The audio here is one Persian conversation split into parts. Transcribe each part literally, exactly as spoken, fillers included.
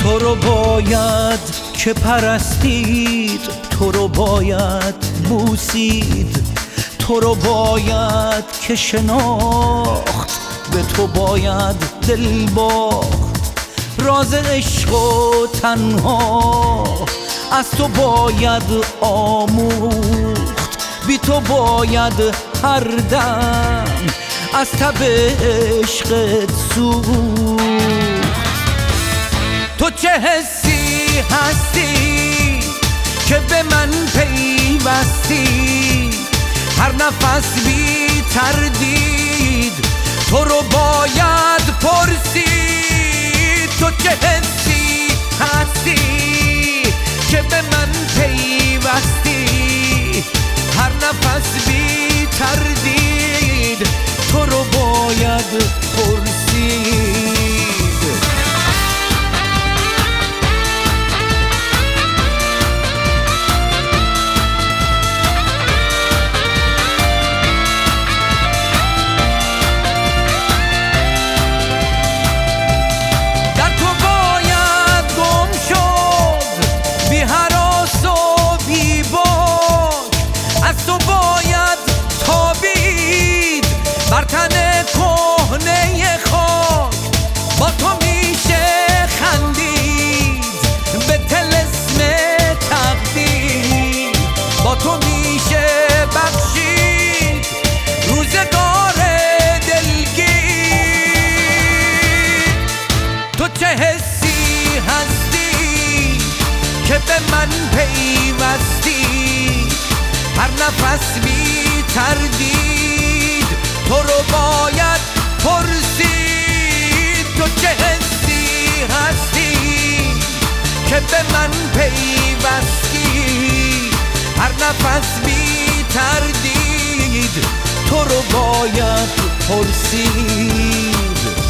تو رو باید که پرستید، تو رو باید بوسید، تو رو باید که شناخت، به تو باید دل باخت. راز عشق و تنها از تو باید آموخت، بی تو باید هر دم از تب عشقت سوخت. تو چه حسی هستی که به من پیوستی، هر نفس بی تردید تو رو باید پرسید. تو چه حسی هستی که به من پیوستی، هر نفس بی تردید تو رو باید پرسید. بر تن کهنه خاک با تو میشه خندید، به طلسم تقدیر با تو میشه بخشید روزگار دلگیر. تو چه حسی هستی که به من پیوستی، هر نفس بی تردید تو رو باید پرسید. تو چه حسی هستی که به من پیوستی، هر نفس بی تردید تو رو باید پرسید.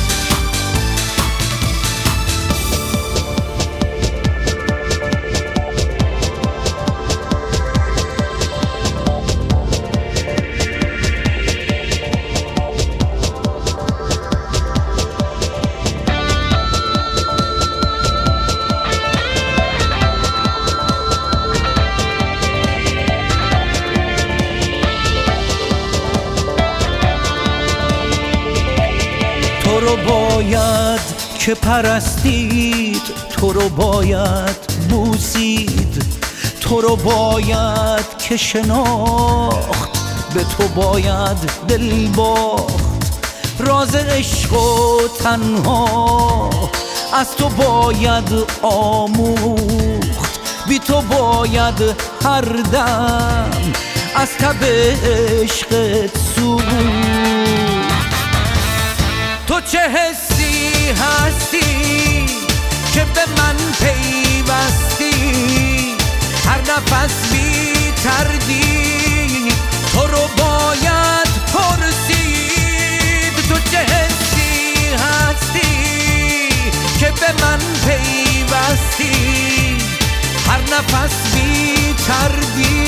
تو رو باید که پرستید، تو رو باید بوسید، تو رو باید که شناخت، به تو باید دل باخت. راز عشق و تنها از تو باید آموخت، بی تو باید هر دم از تب عشقت سوخت. تو چه حسی هستی که به من پیوستی، هر نفس بی تردید تو رو باید پرسید. تو چه حسی هستی که به من پیوستی، هر نفس بی تردید